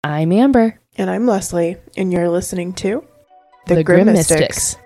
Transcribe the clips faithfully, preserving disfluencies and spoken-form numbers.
I'm Amber. And I'm Leslie, and you're listening to The, the Grim, Grim Mystics.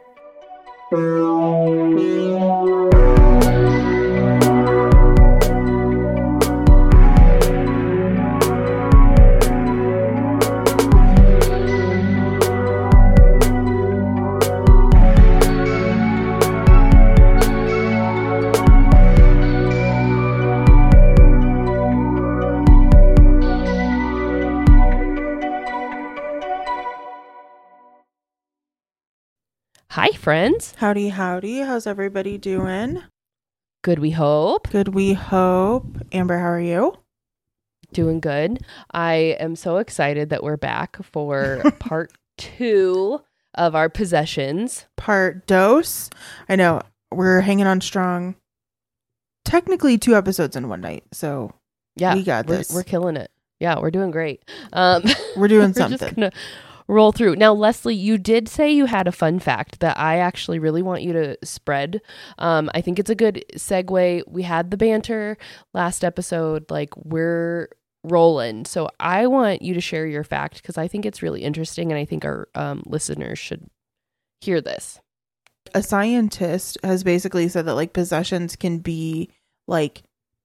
Hi, friends. Howdy, howdy. How's everybody doing? Good, we hope. Good, we hope. Amber, how are you? Doing good. I am so excited that we're back for part two of our possessions. Part dose. I know. We're hanging on strong. Technically two episodes in one night. So yeah, we got we're, this. We're killing it. Yeah, we're doing great. Um, we're doing we're something. Just gonna roll through. Now, Leslie, you did say you had a fun fact that I actually really want you to spread. Um, I think it's a good segue. We had the banter last episode, like we're rolling. So I want you to share your fact because I think it's really interesting and I think our um, listeners should hear this. A scientist has basically said that like possessions can be like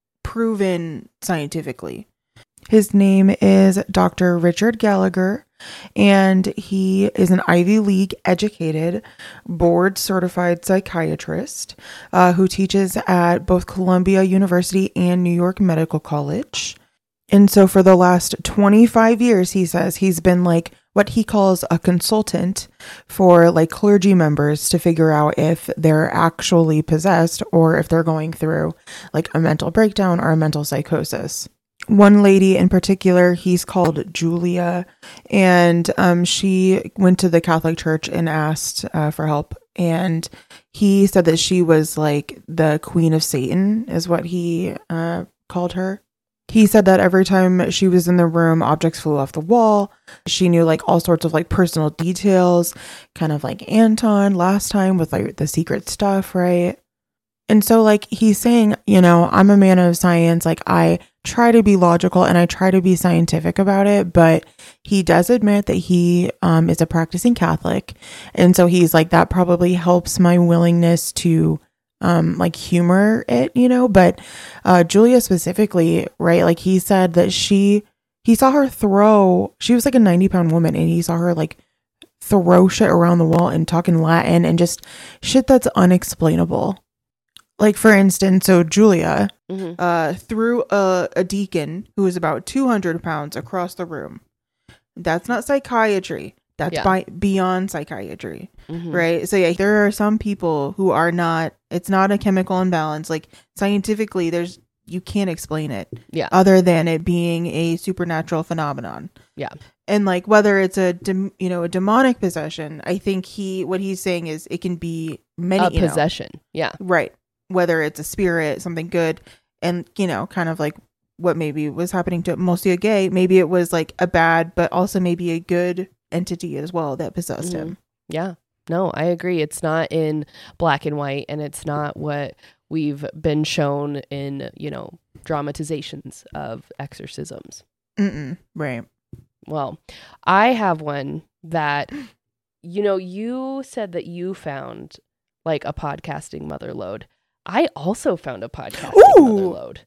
proven scientifically. His name is Doctor Richard Gallagher, and he is an Ivy League educated, board certified psychiatrist uh, who teaches at both Columbia University and New York Medical College. And so for the last twenty-five years, he says he's been like what he calls a consultant for like clergy members to figure out if they're actually possessed or if they're going through like a mental breakdown or a mental psychosis. One lady in particular, he's called Julia, and um, she went to the Catholic Church and asked uh, for help. And he said that she was like the queen of Satan, is what he uh, called her. He said that every time she was in the room, objects flew off the wall. She knew like all sorts of like personal details, kind of like Anton last time with like the secret stuff, right? And so like he's saying, you know, I'm a man of science, like I try to be logical and I try to be scientific about it, but he does admit that he um, is a practicing Catholic. And so he's like, that probably helps my willingness to um, like humor it, you know, but uh, Julia specifically, right? Like he said that she, he saw her throw, she was like a ninety pound woman and he saw her like throw shit around the wall and talk in Latin and just shit that's unexplainable. Like, for instance, so Julia mm-hmm. uh, threw a, a deacon who was about two hundred pounds across the room. That's not psychiatry. That's yeah. by, beyond psychiatry, mm-hmm. right? So, yeah, there are some people who are not, it's not a chemical imbalance. Like, scientifically, there's, you can't explain it. Yeah. Other than it being a supernatural phenomenon. Yeah. And, like, whether it's a, dem, you know, a demonic possession, I think he, what he's saying is it can be many, a you possession. know, yeah. Right. Whether it's a spirit, something good, and, you know, kind of like what maybe was happening to Monsieur Gay. Maybe it was like a bad, but also maybe a good entity as well that possessed mm-hmm. him. Yeah. No, I agree. It's not in black and white, and it's not what we've been shown in, you know, dramatizations of exorcisms. Mm-mm. Right. Well, I have one that, you know, you said that you found like a podcasting mother lode. I also found a podcast mother lode.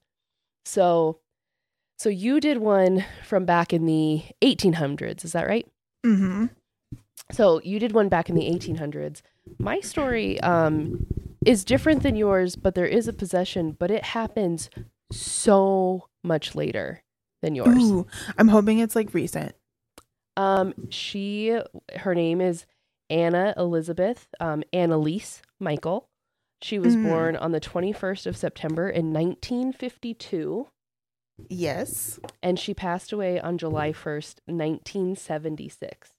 So, so you did one from back in the eighteen hundreds. Is that right? Mm-hmm. So you did one back in the eighteen hundreds. My story um, is different than yours, but there is a possession, but it happens so much later than yours. Ooh, I'm hoping it's like recent. Um, she, her name is Anna Elizabeth, um, Annalise Michael. She was mm. born on the twenty-first of September in nineteen fifty-two. Yes. And she passed away on July first, nineteen seventy-six.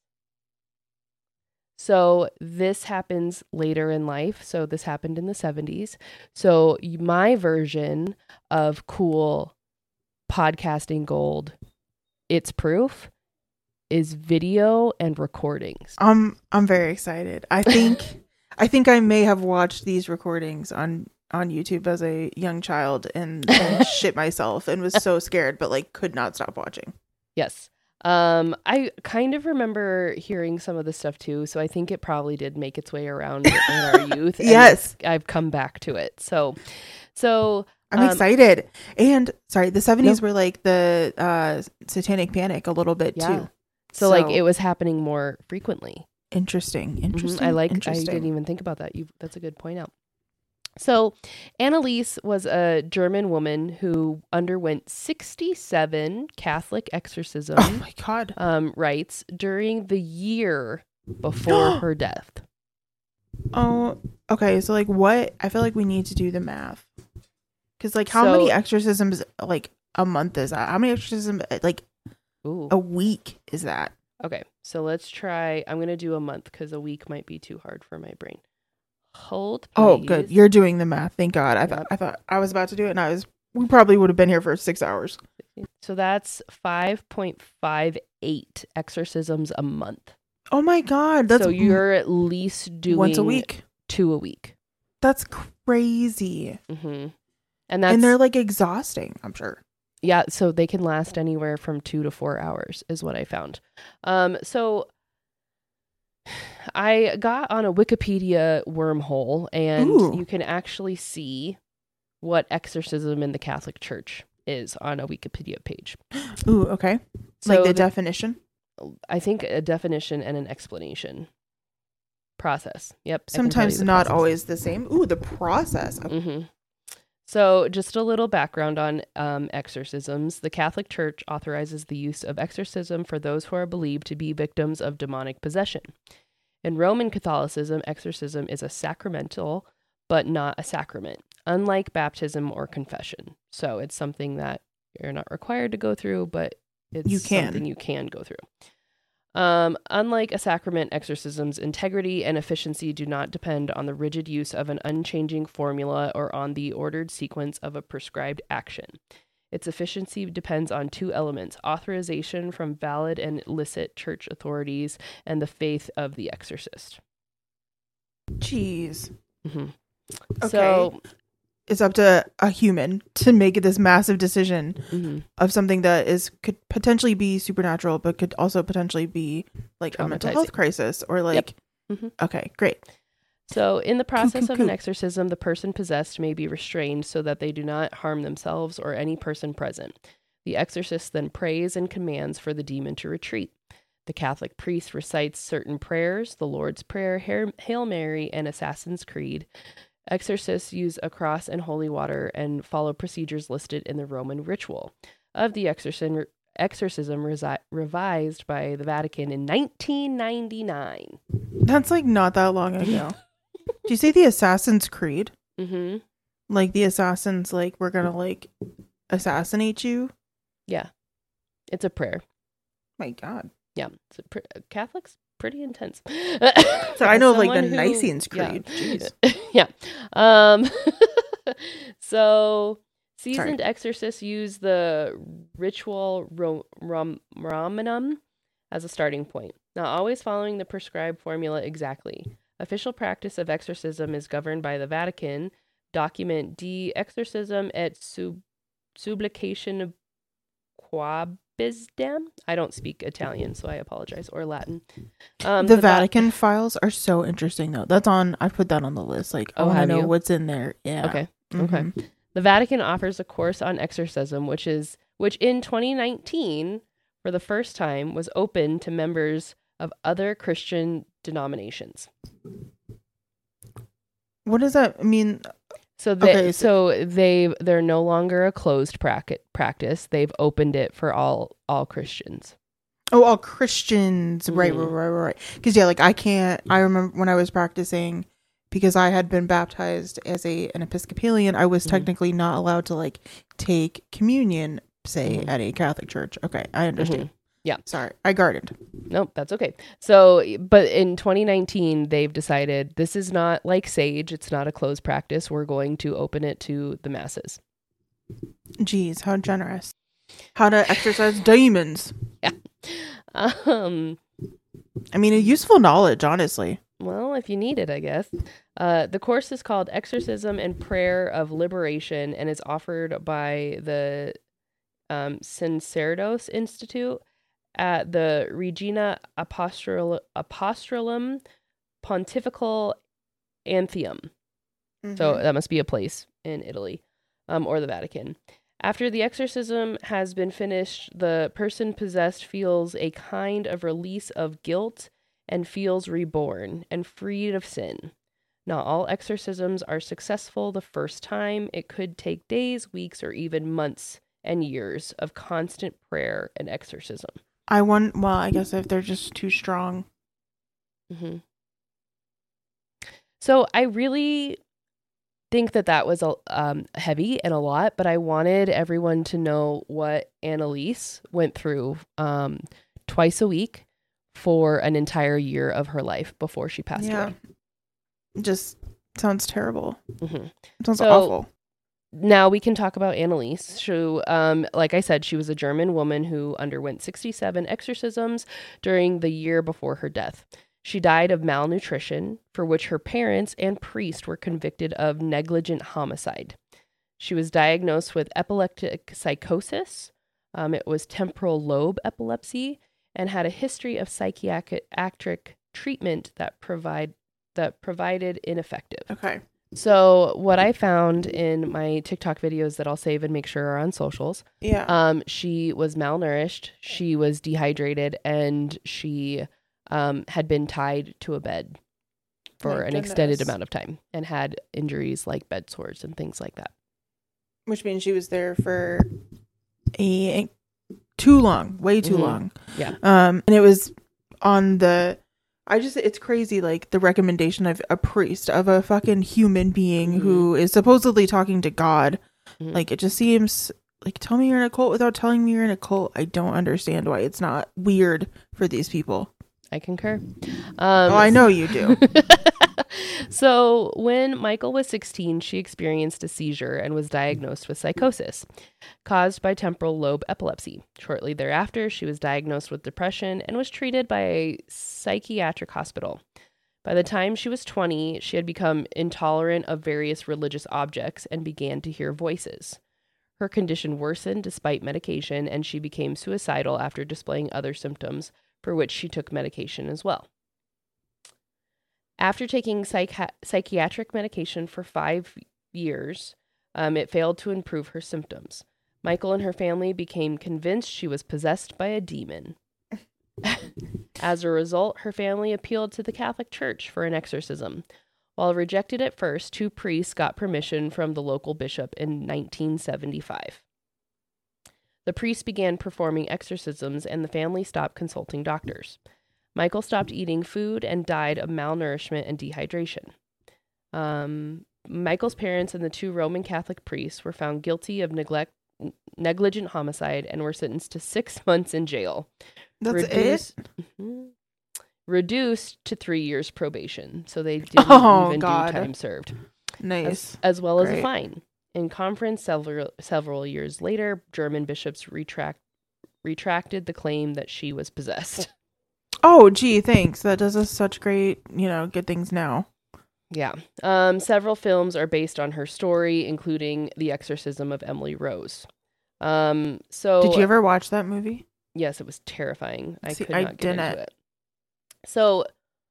So this happens later in life. So this happened in the seventies. So my version of cool podcasting gold, it's proof, is video and recordings. Um, I'm very excited. I think... I think I may have watched these recordings on, on YouTube as a young child and, and shit myself and was so scared, but like could not stop watching. Yes. Um, I kind of remember hearing some of the stuff too, so I think it probably did make its way around in our youth. And Yes. it's- I've come back to it. So, so I'm um, excited. And sorry, the seventies No. were like the uh, satanic panic a little bit Yeah. too. So, like it was happening more frequently. Interesting. Mhm. Interesting. I like. I Interesting. didn't even think about that. You. That's a good point out. So, Anneliese was a German woman who underwent sixty-seven Catholic exorcism Oh my god. um, rites during the year before her death. Oh, okay. So like, what? I feel like we need to do the math. Because like, how So- many exorcisms like a month is that? How many exorcisms like Ooh. a week is that? Okay, so let's try. I'm gonna do a month because a week might be too hard for my brain. Hold. Please. Oh, good. You're doing the math. Thank God. I Yep. thought I thought I was about to do it, and I was. We probably would have been here for six hours. So that's five point five eight exorcisms a month. Oh my God. That's so you're at least doing once a week. two a week. That's crazy. Mm-hmm. And that's And they're like exhausting, I'm sure. yeah. So they can last anywhere from two to four hours, is what I found. Um. So I got on a Wikipedia wormhole, and Ooh. you can actually see what exorcism in the Catholic Church is on a Wikipedia page. Ooh, okay. So like the, the- definition. I think a definition and an explanation process. Yep. I can tell you Sometimes the not process. always the same. Ooh, the process. Okay. Mm-hmm. So, just a little background on um, exorcisms. The Catholic Church authorizes the use of exorcism for those who are believed to be victims of demonic possession. In Roman Catholicism, exorcism is a sacramental, but not a sacrament, unlike baptism or confession. So, it's something that you're not required to go through, but it's You can. something you can go through. Um, unlike a sacrament, exorcism's integrity and efficiency do not depend on the rigid use of an unchanging formula or on the ordered sequence of a prescribed action. Its efficiency depends on two elements: authorization from valid and licit church authorities and the faith of the exorcist. Jeez. Mm-hmm. Okay. So, It's up to a human to make this massive decision mhm. of something that is could potentially be supernatural, but could also potentially be like a mental health Traumatizing. crisis or like. Mhm. Okay, great. So, in the process cool, of an cool. exorcism, the person possessed may be restrained so that they do not harm themselves or any person present. The exorcist then prays and commands for the demon to retreat. The Catholic priest recites certain prayers, the Lord's Prayer, Hail Hail Mary, and Assassin's Creed. Exorcists use a cross and holy water and follow procedures listed in the Roman ritual of the exorcism, exorcism resi- revised by the Vatican in nineteen ninety-nine. That's like not that long ago. Do you say the Assassin's Creed? Mm-hmm. Like the assassins, like we're gonna like assassinate you? Yeah. It's a prayer. My God. Yeah. It's a pr- Catholics, pretty intense. So I know like the Someone who- Nicene Creed. Yeah. Jeez. yeah. Um, so seasoned exorcists use the ritual ro- rom- Romanum as a starting point, not always following the prescribed formula exactly. Official practice of exorcism is governed by the Vatican document De Exorcism et Sub- Sublication Quabisdam. I don't speak Italian, so I apologize, or Latin. Um, the Va- Vatican files are so interesting though. That's on I put that on the list. Like I Oh, want to have know you? what's in there. Yeah. Okay. Mhm. Okay. The Vatican offers a course on exorcism, which is which in twenty nineteen, for the first time, was open to members of other Christian denominations. What does that mean? So they Okay, so they they're no longer a closed prac- practice. They've opened it for all all Christians. Oh, all Christians. Right, Mhm. right, right, right. Because yeah, like I can't I remember when I was practicing because I had been baptized as a an Episcopalian, I was Mhm. technically not allowed to like take communion, say, Mhm. at a Catholic church. Okay, I understand. Mhm. Yeah. Sorry. I guarded. Nope, that's okay. So, but in twenty nineteen, they've decided this is not like Sage. It's not a closed practice. We're going to open it to the masses. Jeez, how generous. How to exercise demons. Um, I mean, a useful knowledge, honestly. well, if you need it, I guess. Uh, the course is called Exorcism and Prayer of Liberation and is offered by the um, Sacerdos Institute at the Regina Apostol- Apostolum Pontifical Antheum. Mm-hmm. So that must be a place in Italy, um, or the Vatican. After the exorcism has been finished, the person possessed feels a kind of release of guilt and feels reborn and freed of sin. Not all exorcisms are successful the first time. It could take days, weeks, or even months and years of constant prayer and exorcism. I want, well, I guess if they're just too strong. Mm-hmm. So I really think that that was a um, heavy and a lot, but I wanted everyone to know what Annalise went through um, twice a week for an entire year of her life before she passed Yeah. away. Just sounds terrible. Mm-hmm. Sounds So, awful. Now we can talk about Annalise. She, um, like I said, she was a German woman who underwent sixty-seven exorcisms during the year before her death. She died of malnutrition, for which her parents and priest were convicted of negligent homicide. She was diagnosed with epileptic psychosis. Um, it was temporal lobe epilepsy, and had a history of psychiatric treatment that provide that provided ineffective. Okay. So what I found in my TikTok videos that I'll save and make sure are on socials, Yeah. um, she was malnourished, she was dehydrated, and she um, had been tied to a bed for My an goodness. extended amount of time and had injuries like bed sores and things like that. Which means she was there for a too long, way too Mhm. long. Yeah. Um, and it was on the. I just, it's crazy, like, the recommendation of a priest, of a fucking human being Mhm. who is supposedly talking to God. Mhm. Like, it just seems, like, tell me you're in a cult without telling me you're in a cult. I don't understand why it's not weird for these people. I concur. Um, Oh, I know you do. So when Michael was sixteen, she experienced a seizure and was diagnosed with psychosis caused by temporal lobe epilepsy. Shortly thereafter, she was diagnosed with depression and was treated by a psychiatric hospital. By the time she was twenty, she had become intolerant of various religious objects and began to hear voices. Her condition worsened despite medication, and she became suicidal after displaying other symptoms for which she took medication as well. After taking psychi- psychiatric medication for five years, um, it failed to improve her symptoms. Michael and her family became convinced she was possessed by a demon. As a result, her family appealed to the Catholic Church for an exorcism. While rejected at first, two priests got permission from the local bishop in nineteen seventy-five. The priests began performing exorcisms, and the family stopped consulting doctors. Michael stopped eating food and died of malnourishment and dehydration. Um, Michael's parents and the two Roman Catholic priests were found guilty of neglect, negligent homicide and were sentenced to six months in jail. That's reduced, it? Mhm. Reduced to three years probation. So they didn't Oh, even God. do time served. Nice. As, as well as Great. a fine. In conference several several years later, German bishops retract, retracted the claim that she was possessed. Oh, gee, thanks. That does us such great, you know, good things now. Yeah. Um, several films are based on her story, including The Exorcism of Emily Rose. Um, so Did you ever watch that movie? Yes, it was terrifying. I See, could I not get didn't. into it. So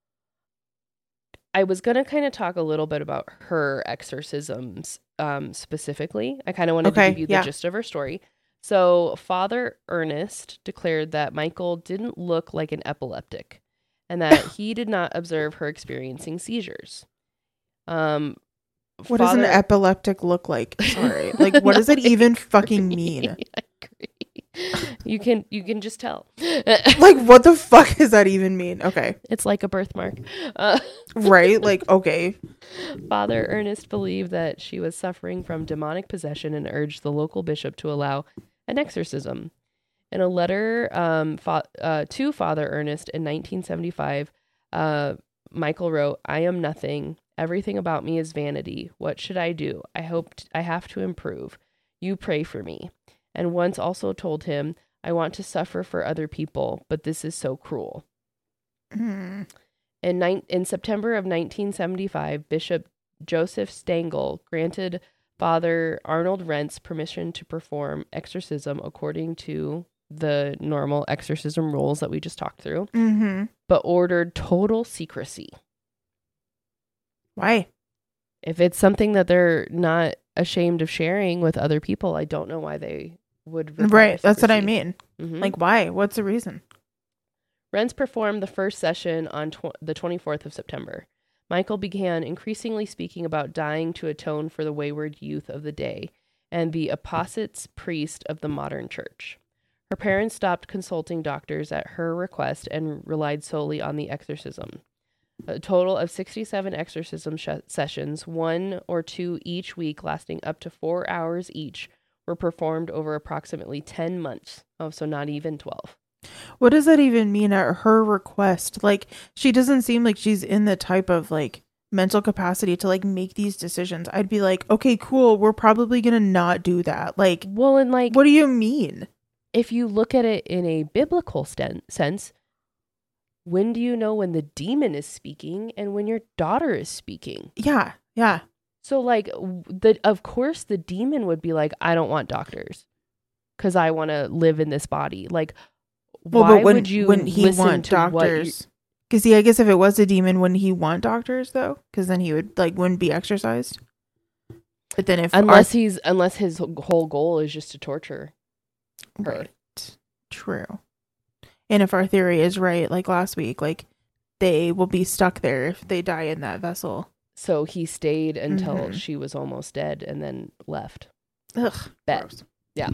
I was going to kind of talk a little bit about her exorcisms um, specifically. I kind of wanted Okay, to give you the yeah. gist of her story. So Father Ernest declared that Michael didn't look like an epileptic and that he did not observe her experiencing seizures. Um, What does an Father- epileptic look like? Sorry. Like, what does it No, I even agree. fucking mean? I agree. You can you can just tell. Like, what the fuck does that even mean? Okay. It's like a birthmark. Uh, Right? Like, okay. Father Ernest believed that she was suffering from demonic possession and urged the local bishop to allow an exorcism. In a letter um, fa- uh, to Father Ernest in nineteen seventy-five, uh, Michael wrote, "I am nothing. Everything about me is vanity. What should I do? I hope t- I have to improve. You pray for me." And once also told him, "I want to suffer for other people, but this is so cruel." Hmm. In, ni- in September of nineteen seventy-five, Bishop Joseph Stangl granted Father Arnold Rentz permission to perform exorcism according to the normal exorcism rules that we just talked through, Mm-hmm. but ordered total secrecy. Why? If it's something that they're not ashamed of sharing with other people, I don't know why they would require Right. That's what I secrecy. mean. Mhm. Like, why? What's the reason? Renz performed the first session on tw- the twenty-fourth of September. Michael began increasingly speaking about dying to atone for the wayward youth of the day and the apostate's priest of the modern church. Her parents stopped consulting doctors at her request and relied solely on the exorcism. A total of sixty-seven exorcism sh- sessions, one or two each week lasting up to four hours each, were performed over approximately ten months. Oh, so not even twelve. What does that even mean at her request? Like, she doesn't seem like she's in the type of, like, mental capacity to, like, make these decisions. I'd be like, okay, cool, we're probably gonna not do that. Like, Well, and like, what do you mean? if you look at it in a biblical sten- sense, when do you know when the demon is speaking and when your daughter is speaking? Yeah, yeah. So, like, w- the of course the demon would be like, I don't want doctors because I want to live in this body. Like, Well, why but when, would you wouldn't he listen want to what you- doctors? Because, see, I guess if it was a demon, wouldn't he want doctors, though? Because then he would, like, wouldn't be exorcised. But then if... unless he's unless his whole goal is just to torture our, her. right. True. And if our theory is right, like last week, like, they will be stuck there if they die in that vessel. So he stayed until Mhm. she was almost dead and then left. Ugh. Bet. Gross. Yeah.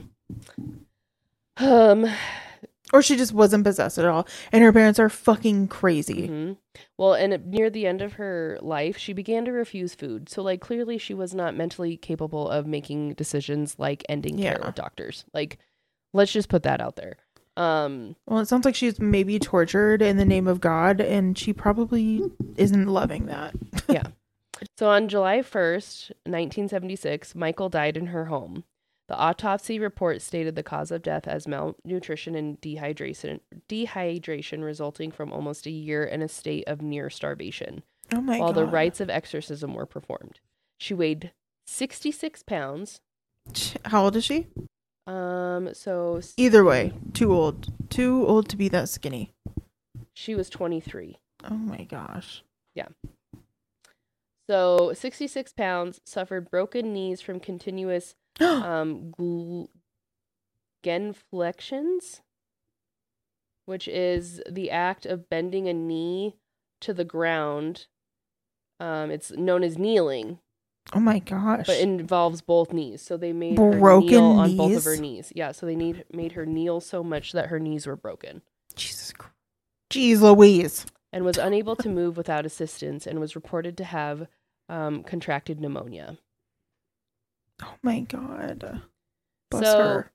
Um... Or she just wasn't possessed at all. And her parents are fucking crazy. Mm-hmm. Well, and near the end of her life, she began to refuse food. So, like, clearly she was not mentally capable of making decisions like ending care Yeah. with doctors. Like, let's just put that out there. Um, Well, it sounds like she's maybe tortured in the name of God, and she probably isn't loving that. yeah. So on July first, nineteen seventy-six, Michael died in her home. The autopsy report stated the cause of death as malnutrition and dehydration, dehydration resulting from almost a year in a state of near starvation, Oh my while God. the rites of exorcism were performed. She weighed sixty-six pounds. How old is she? Um, so Either way, too old. Too old to be that skinny. she was twenty-three. Oh my gosh. So sixty-six pounds, suffered broken knees from continuous um, gl- genuflections, which is the act of bending a knee to the ground. Um, it's known as kneeling, Oh my gosh. but it involves both knees. So they made her Broken kneel on both of her knees? knees. Yeah, so they need made her kneel so much that her knees were broken, Jesus Christ. Jeez Louise. and was unable to move without assistance, and was reported to have um, contracted pneumonia. Oh my God. Bless So, her.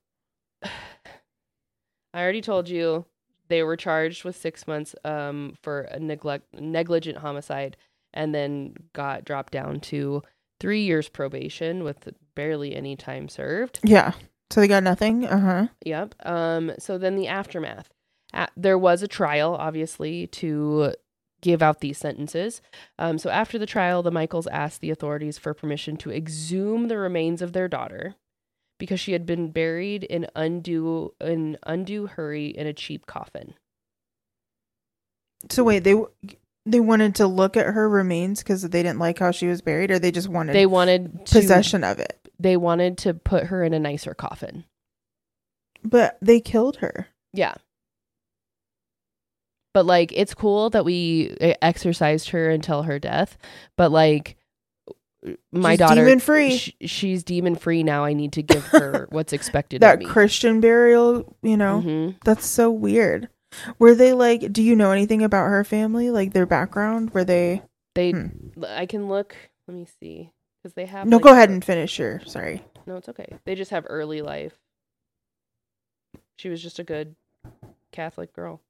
I already told you they were charged with six months um, for a neglect negligent homicide, and then got dropped down to three years probation with barely any time served. Yeah. So they got nothing? Uh-huh. Yep. Um. So then the aftermath. Uh, there was a trial, obviously, to give out these sentences. Um. So after the trial, the Michaels asked the authorities for permission to exhume the remains of their daughter, because she had been buried in undue in undue hurry in a cheap coffin. So wait, they they wanted to look at her remains because they didn't like how she was buried, or they just wanted They wanted to, possession of it? They wanted to put her in a nicer coffin. But they killed her. Yeah. But like, it's cool that we exorcised her until her death. But like, my She's daughter, demon free. sh- she's demon free now. I need to give her what's expected That of me. Christian burial, you know, Mhm. that's so weird. Were they like, do you know anything about her family? Like their background? Were they? They, Hmm. I can look. Let me see, because they have. No, like, go ahead and finish your, sorry. No, it's okay. They just have early life. She was just a good Catholic girl.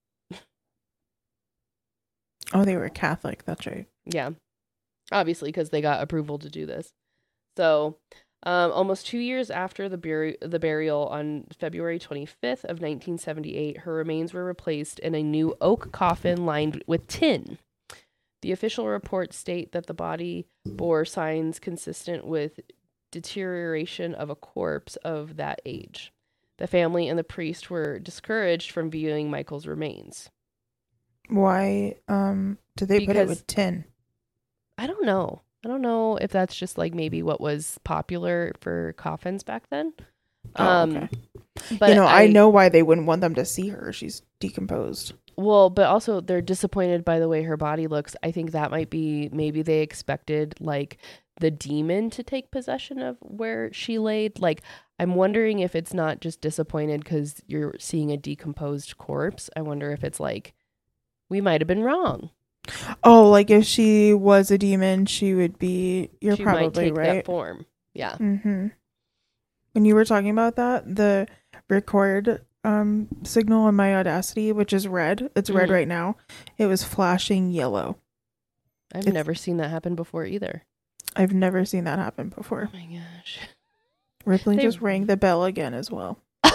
Oh, they were Catholic. That's right. Yeah. Obviously, because they got approval to do this. So, um, almost two years after the, bur- the burial on February twenty-fifth of nineteen seventy-eight, her remains were replaced in a new oak coffin lined with tin. The official reports state that the body bore signs consistent with deterioration of a corpse of that age. The family and the priest were discouraged from viewing Michael's remains. Why um did they put it Because- with tin? I don't know. I don't know if that's just like maybe what was popular for coffins back then. Oh, um, okay. But you know, I, I know why they wouldn't want them to see her. She's decomposed. Well, but also they're disappointed by the way her body looks. I think that might be maybe they expected like the demon to take possession of where she laid. Like, I'm wondering if it's not just disappointed because you're seeing a decomposed corpse. I wonder if it's like, we might have been wrong. Oh, like if she was a demon, she would be. You're she might probably take right. that form. Yeah. Mm-hmm. When you were talking about that, the record um signal on my Audacity, which is red, it's red Mhm. right now. It was flashing yellow. I've It's- never seen that happen before either. I've never seen that happen before. Oh my gosh. Ripley They- just rang the bell again as well.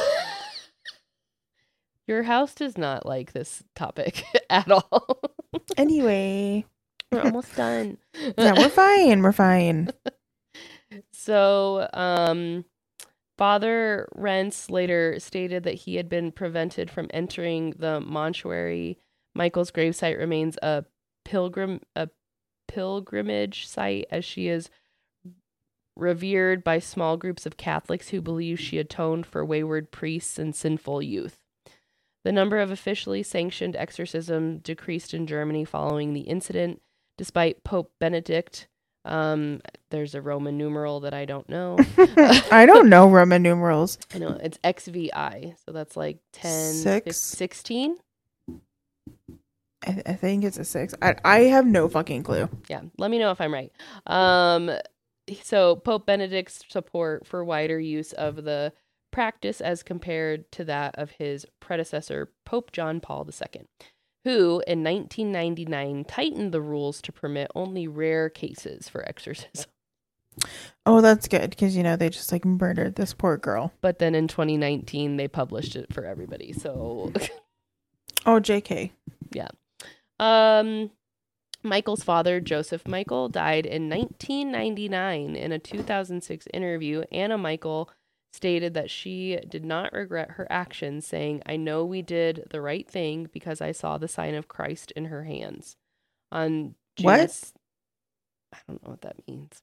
Your house does not like this topic at all. Anyway, We're almost done. yeah, we're fine. We're fine. So, um, Father Rents later stated that he had been prevented from entering the mortuary. Michael's gravesite remains a pilgrim a pilgrimage site, as she is revered by small groups of Catholics who believe she atoned for wayward priests and sinful youth. The number of officially sanctioned exorcism decreased in Germany following the incident, despite Pope Benedict. Um, there's a Roman numeral that I don't know. I don't know Roman numerals. I know it's X V I, so that's like ten, Six. sixteen. I, I think it's a six. I, I have no fucking clue. Yeah, let me know if I'm right. Um, so Pope Benedict's support for wider use of the practice as compared to that of his predecessor, Pope John Paul the Second, who in nineteen ninety-nine tightened the rules to permit only rare cases for exorcism. Oh, that's good because you know they just like murdered this poor girl. But then in twenty nineteen, they published it for everybody. So, Oh, J K. yeah. Um, Michael's father, Joseph Michael, died in nineteen ninety-nine. In a two thousand six interview, Anna Michael stated that she did not regret her actions, saying, "I know we did the right thing because I saw the sign of Christ in her hands." On June What? s- I don't know what that means.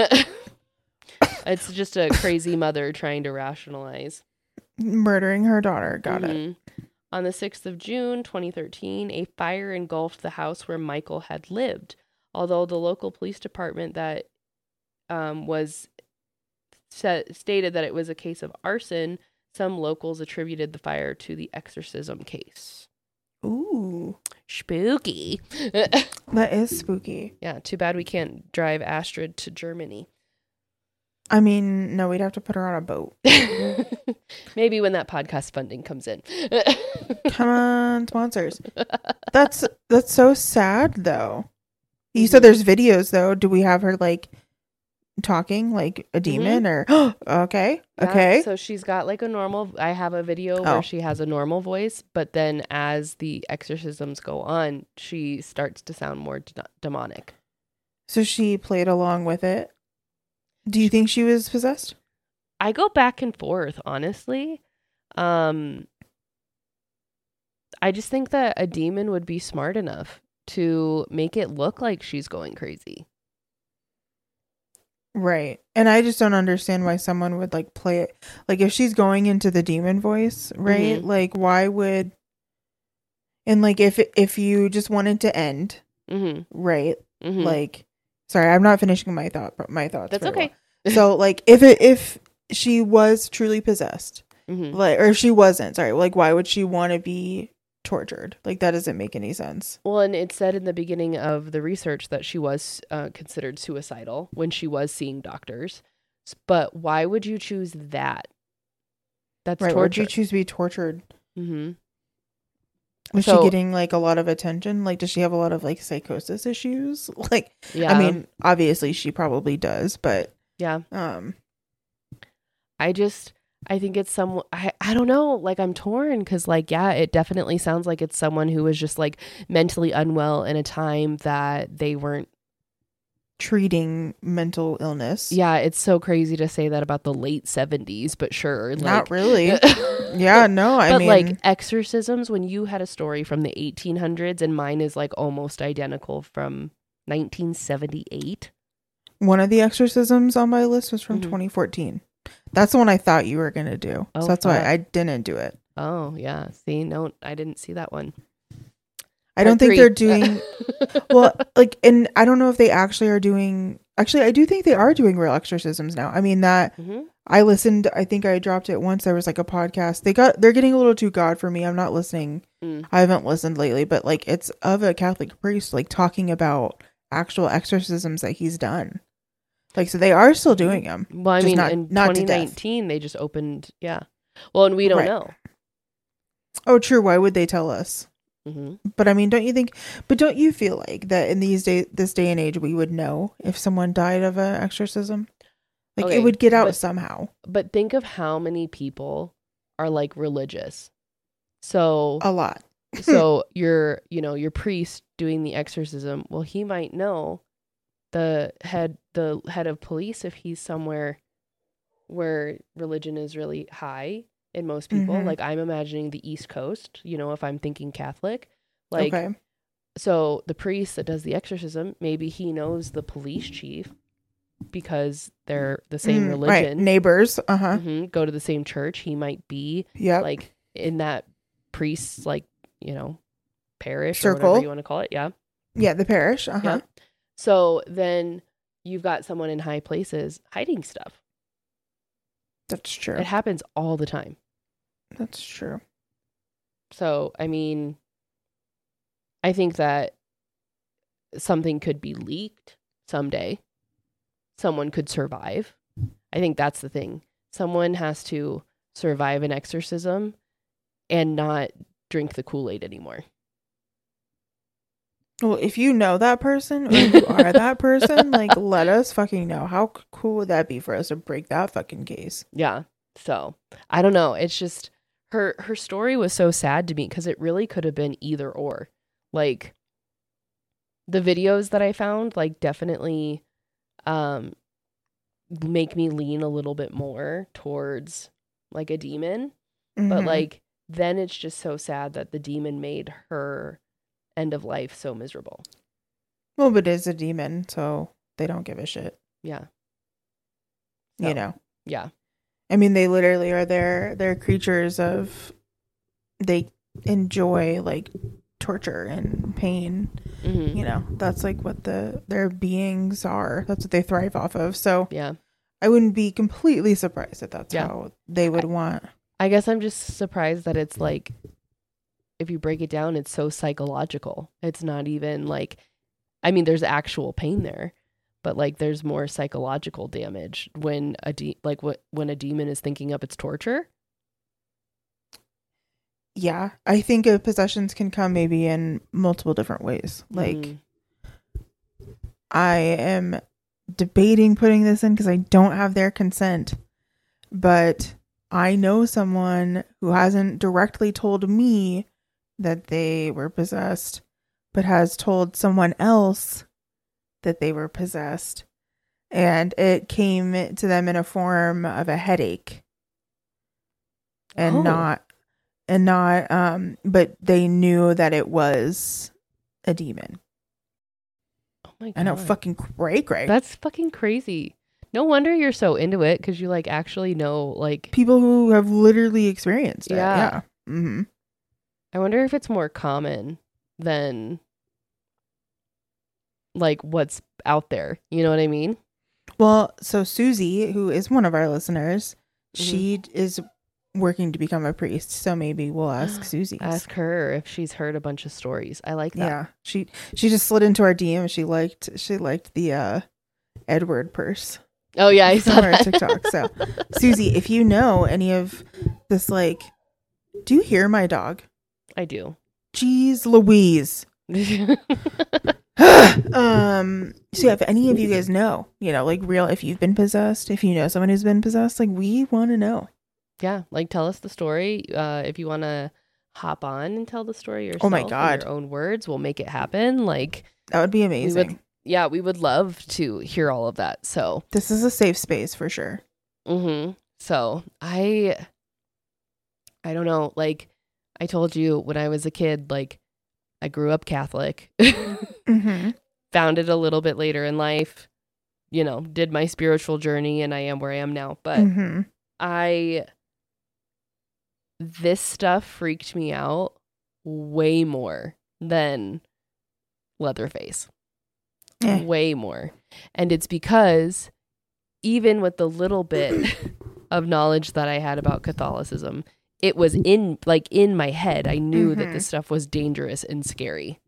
It's just a crazy mother trying to rationalize. Murdering her daughter. Got it. Mhm. On the sixth of June, twenty thirteen, a fire engulfed the house where Michael had lived. Although the local police department that um, was sa- stated that it was a case of arson, some locals attributed the fire to the exorcism case. Ooh, Spooky. that is spooky. Yeah, too bad we can't drive Astrid to Germany. I mean, no, we'd have to put her on a boat. Maybe when that podcast funding comes in. Come on, sponsors. That's that's so sad though. You said there's videos though. Do we have her like talking like a demon or okay. Yeah, Okay. so she's got like a normal I have a video Oh. where she has a normal voice, but then as the exorcisms go on, she starts to sound more d- demonic. So she played along with it. Do you think she was possessed? I go back and forth, honestly. Um I just think that a demon would be smart enough to make it look like she's going crazy. Right. And I just don't understand why someone would like play it. Like if she's going into the demon voice, right? Mhm. Like why would and like if if you just wanted to end, Mhm. right? Mhm. Like sorry, I'm not finishing my thought but my thoughts. That's very okay. well. So like if it if she was truly possessed, Mhm. like or if she wasn't, sorry, like why would she want to be tortured? Like that doesn't make any sense. Well, and it said in the beginning of the research that she was uh, considered suicidal when she was seeing doctors. S- But why would you choose that? That's Right. Why would torture. you choose to be tortured? hmm Was So- she getting like a lot of attention? Like does she have a lot of like psychosis issues? Like Yeah. I mean, obviously she probably does, but yeah. um I just, I think it's some, I, I don't know, like I'm torn because like, yeah, it definitely sounds like it's someone who was just like mentally unwell in a time that they weren't treating mental illness. Yeah, it's so crazy to say that about the late seventies, but sure. Like, Not really. Yeah, no, I but mean. like exorcisms, when you had a story from the eighteen hundreds and mine is like almost identical from nineteen seventy-eight. One of the exorcisms on my list was from Mhm. twenty fourteen. That's the one I thought you were going to do. Oh, so that's fuck. why I didn't do it. Oh, yeah. See, no, I didn't see that one. I don't Part think three. they're doing well, like, and I don't know if they actually are doing. Actually, I do think they are doing real exorcisms now. I mean, that Mhm. I listened. I think I dropped it once. There was like a podcast. They got. They're getting a little too God for me. I'm not listening. Mm. I haven't listened lately, but like it's of a Catholic priest, like talking about actual exorcisms that he's done. Like, so they are still doing them. Well, I just mean, not- in not to twenty death. nineteen, they just opened. Yeah. Well, and we don't Right. know. Oh, true. Why would they tell us? hmm But I mean, don't you think? But don't you feel like that in these day, this day and age, we would know if someone died of an exorcism? Like Okay, it would get out but- somehow. But think of how many people are like religious. So, A lot. so your, you know, your priest doing the exorcism. Well, he might know the head, the head of police if he's somewhere where religion is really high in most people. Mhm. Like I'm imagining the East Coast. You know, if I'm thinking Catholic, like. Okay. So the priest that does the exorcism, maybe he knows the police chief because they're the same Mm, right. religion. Neighbors. Uh huh. hmm Go to the same church. He might be Yep. like in that priest's like, you know, parish or Circle. whatever you want to call it. Yeah. Yeah. The parish. Uh huh. Yeah. So then you've got someone in high places hiding stuff. That's true. It happens all the time. That's true. So, I mean, I think that something could be leaked someday. Someone could survive. I think that's the thing. Someone has to survive an exorcism and not drink the Kool-Aid anymore. Well, if you know that person or you are that person, like let us fucking know. How c- cool would that be for us to break that fucking case? Yeah. So, I don't know. It's just her her story was so sad to me because it really could have been either or. Like the videos that I found like definitely um make me lean a little bit more towards like a demon, but Mhm. like then it's just so sad that the demon made her end of life so miserable. Well, but it's a demon, so they don't give a shit. Yeah. You So, know. Yeah. I mean, they literally are they're they're creatures of they enjoy like torture and pain. hmm You know, that's like what the their beings are. That's what they thrive off of. So Yeah. I wouldn't be completely surprised if that's Yeah. how they would want. I guess I'm just surprised that it's like, if you break it down, it's so psychological. It's not even like, I mean, there's actual pain there, but like there's more psychological damage when a de- like what when a demon is thinking up its torture. Yeah, I think uh, possessions can come maybe in multiple different ways. Like Mhm. I am debating putting this in because I don't have their consent, but I know someone who hasn't directly told me that they were possessed, but has told someone else that they were possessed. And it came to them in a form of a headache. And Oh. not, and not, um, but they knew that it was a demon. Oh my god. I know, fucking cray cray. That's fucking crazy. No wonder you're so into it because you like actually know like People who have literally experienced it. Yeah. Yeah. Mm-hmm. I wonder if it's more common than like what's out there. You know what I mean? Well, so Susie, who is one of our listeners, Mm-hmm. she is working to become a priest. So maybe we'll ask Susie. Ask her if she's heard a bunch of stories. I like that. Yeah, she she just slid into our D M. She liked she liked the uh, Edward purse Oh yeah, I saw from our that. TikTok. So Susie, if you know any of this, like, do you hear my dog? I do. Jeez Louise. um so yeah, if any of you guys know, you know, like real, if you've been possessed, if you know someone who's been possessed, like we want to know. Yeah, like tell us the story. Uh, if you want to hop on and tell the story yourself Oh my in God. your own words, we'll make it happen. Like That would be we amazing. would, yeah, we would love to hear all of that. So this is a safe space for sure. Mm-hmm. So I, I don't know. Like I told you when I was a kid, like I grew up Catholic, Mm-hmm. found it a little bit later in life, you know, did my spiritual journey and I am where I am now. But Mm-hmm. I, this stuff freaked me out way more than Leatherface. Eh. Way more. And it's because even with the little bit of knowledge that I had about Catholicism, it was in like in my head. I knew Mm-hmm. that this stuff was dangerous and scary.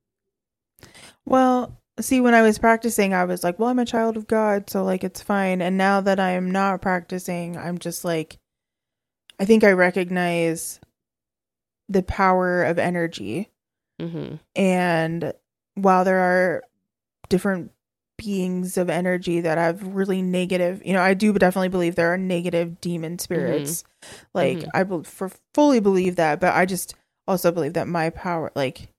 Well, see, when I was practicing, I was like, well, I'm a child of God, so like it's fine. And now that I'm not practicing, I'm just like, I think I recognize the power of energy. Mm-hmm. And while there are different beings of energy that have really negative, you know, I do definitely believe there are negative demon spirits. Mm-hmm. Like mm-hmm. I be- for fully believe that, but I just also believe that my power, like,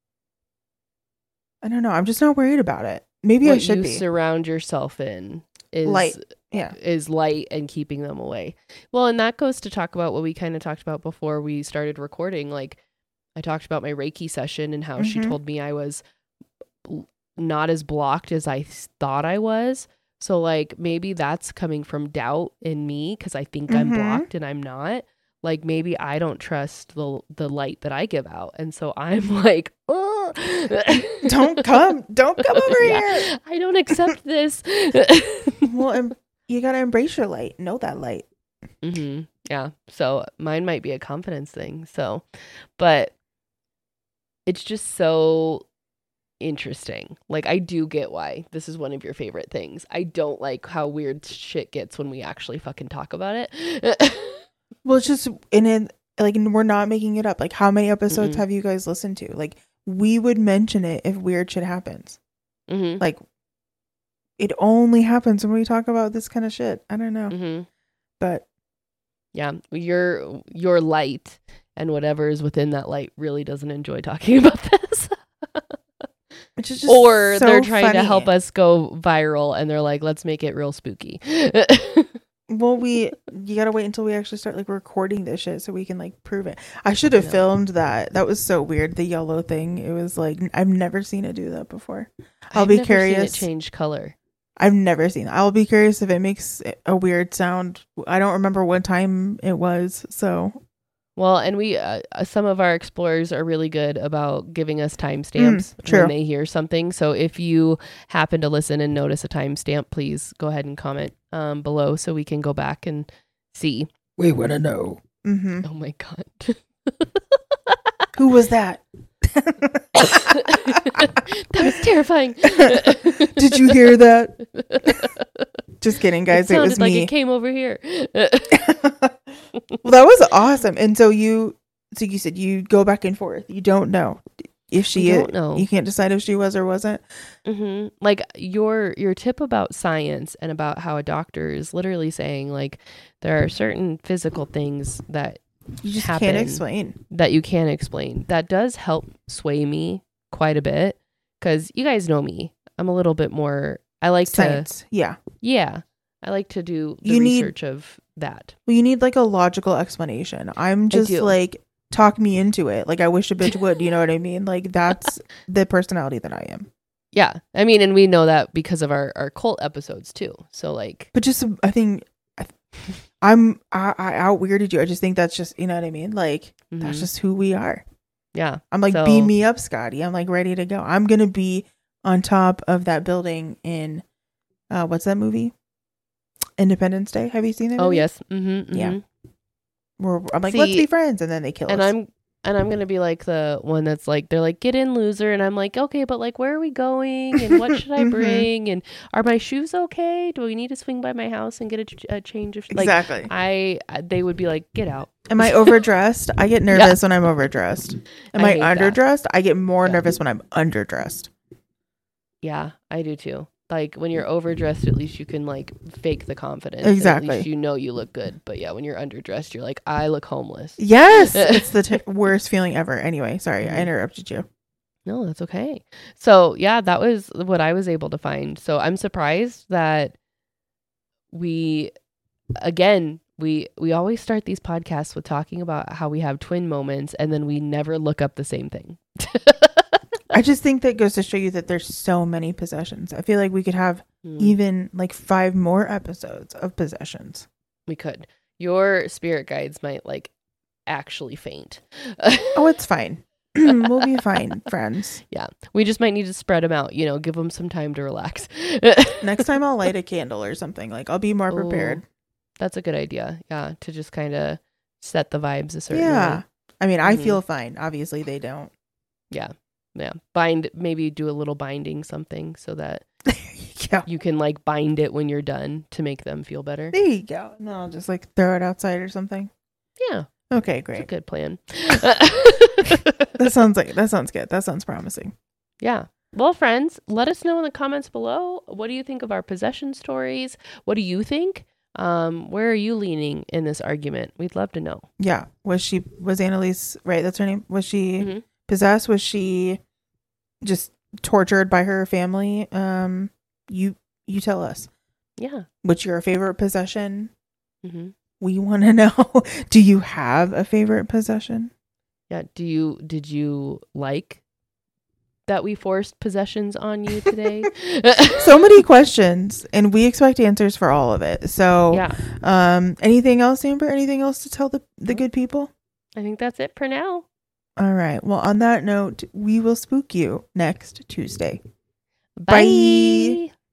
I don't know, I'm just not worried about it. Maybe what I should you be. Surround yourself in is light. Yeah. Is light and keeping them away. Well, and that goes to talk about what we kind of talked about before we started recording. Like I talked about my Reiki session and how mm-hmm. she told me I was not as blocked as I thought I was. So like maybe that's coming from doubt in me because I think mm-hmm. I'm blocked and I'm not. Like maybe I don't trust the the light that I give out. And so I'm like, oh, don't come, don't come over yeah, here. I don't accept this. Well, em- you got to embrace your light. Know that light. Mm-hmm. Yeah. So mine might be a confidence thing. So, but it's just so interesting. Like I do get why this is one of your favorite things. I don't like how weird shit gets when we actually fucking talk about it. Well, it's just, and it, like, we're not making it up. Like, how many episodes mm-hmm. have you guys listened to? Like, we would mention it if weird shit happens. Mm-hmm. Like, it only happens when we talk about this kind of shit. I don't know. Mm-hmm. But yeah, your your light and whatever is within that light really doesn't enjoy talking about this. Which is just or so they're trying funny. to help us go viral and they're like, let's make it real spooky. Well, we you gotta wait until we actually start like recording this shit so we can like prove it. I should have filmed that. That was so weird. The yellow thing. It was like I've never seen it do that before. I'll I've be never curious. Seen it change color. I've never seen that. I'll be curious if it makes a weird sound. I don't remember what time it was. So, well, and we uh, some of our explorers are really good about giving us timestamps mm, when they hear something. So if you happen to listen and notice a timestamp, please go ahead and comment um, below so we can go back and see. We want to know. Mm-hmm. Oh my god, who was that? That was terrifying. Did you hear that? Just kidding, guys. It, it was like me. It came over here. Well, that was awesome. And so you, so you said you go back and forth. You don't know if she. I don't know. You can't decide if she was or wasn't. Mm-hmm. Like your your tip about science and about how a doctor is literally saying like there are certain physical things that you just happen can't explain that you can't explain. That does help sway me quite a bit because you guys know me. I'm a little bit more. I like science. to. Yeah. Yeah. I like to do the you research need, of that. Well, you need like a logical explanation. I'm just like, talk me into it. Like I wish a bitch would, you know what I mean? Like that's the personality that I am. Yeah. I mean, and we know that because of our, our cult episodes too. So like. But just, I think I, I'm, I, I out weirded you. I just think that's just, you know what I mean? Like mm-hmm. that's just who we are. Yeah. I'm like, so, beam me up, Scotty. I'm like ready to go. I'm going to be on top of that building in, uh, what's that movie? Independence Day. Have you seen it? Oh yes. Mm-hmm, mm-hmm. Yeah. We're, I'm like, See, let's be friends, and then they kill and us. And I'm and I'm gonna be like the one that's like, they're like, get in, loser, and I'm like, okay, but like, where are we going, and what should I bring, and are my shoes okay? Do we need to swing by my house and get a, ch- a change of like, exactly? I they would be like, get out. Am I overdressed? I get nervous yeah. when I'm overdressed. Am I, I underdressed? That. I get more yeah. nervous when I'm underdressed. Yeah, I do too. Like when you're overdressed, at least you can like fake the confidence. Exactly. At least you know you look good. But yeah, when you're underdressed, you're like, I look homeless. Yes. It's the t- worst feeling ever. Anyway, sorry, I interrupted you. No, that's okay. So yeah, that was what I was able to find. So I'm surprised that we, again, we we always start these podcasts with talking about how we have twin moments, and then we never look up the same thing. I just think that goes to show you that there's so many possessions. I feel like we could have Mm, even like five more episodes of possessions. we could. Your spirit guides might like actually faint. Oh, it's fine. We'll be fine, friends. Yeah, we just might need to spread them out, you know, give them some time to relax. Next time I'll light a candle or something. Like I'll be more prepared. Ooh, that's a good idea. Yeah, to just kind of set the vibes a certain Yeah. way. I mean, I Mhm. feel fine. Obviously, they don't. Yeah. Yeah. Bind, maybe do a little binding something so that Yeah. you can like bind it when you're done to make them feel better. There you go. And then I'll just like throw it outside or something. Yeah. Okay, It's a great. good plan. That sounds like that sounds good. That sounds promising. Yeah. Well, friends, let us know in the comments below. What do you think of our possession stories? What do you think? Um, where are you leaning in this argument? We'd love to know. Yeah. Was she was Annalise right? That's her name. Was she Mhm. possessed? Was she just tortured by her family? Um, you you tell us. Yeah. What's your favorite possession? hmm We want to know. Do you have a favorite possession? Yeah. Do you, did you like that we forced possessions on you today? So many questions, and we expect answers for all of it. So, Yeah. um, anything else, Amber? Anything else to tell the the good people? I think that's it for now. All right. Well, on that note, we will spook you next Tuesday. Bye. Bye.